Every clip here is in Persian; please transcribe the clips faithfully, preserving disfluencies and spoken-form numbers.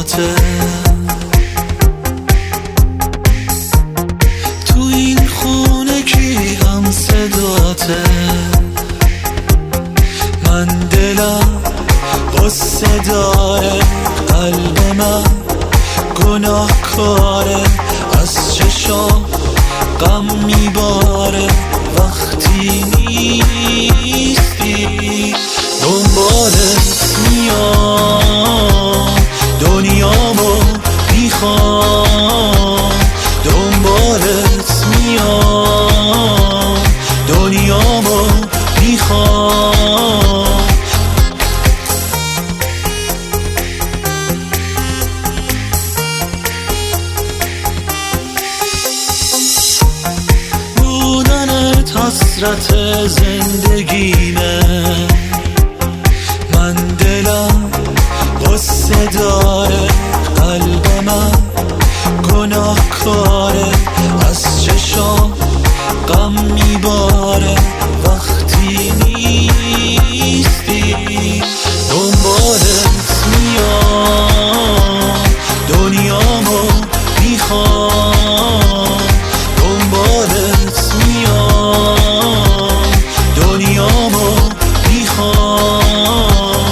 صداته، تو این خونه کی هم صداته. من دلم قصه داره، قلب من گناهکاره، از چشام غم میباره وقتی نیستی. دنبالت میام دنیامو میخوام، دنبالت میام دنیامو میخوام. بودنت حسرت زندگیمه، من دلم قصه داره، قلب من گناهکاره، از چشام غم میباره وقتی نیستی. دنبالت میام دنیامو میخوام، دنبالت میام دنیامو میخوام.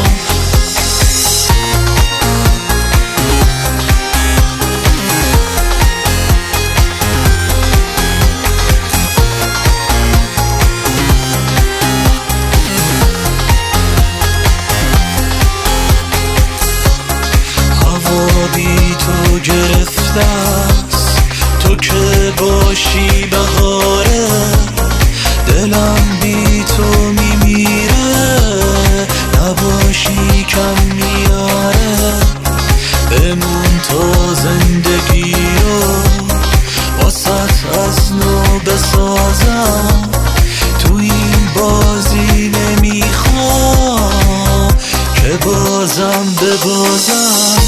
بی تو گرفته است، تو که باشی بهاره، دلم بی تو میمیره، نباشی کم میاره. بمون تا زندگی رو واسط از نو بسازم، تو این بازی نمیخوام که بازم ببازم.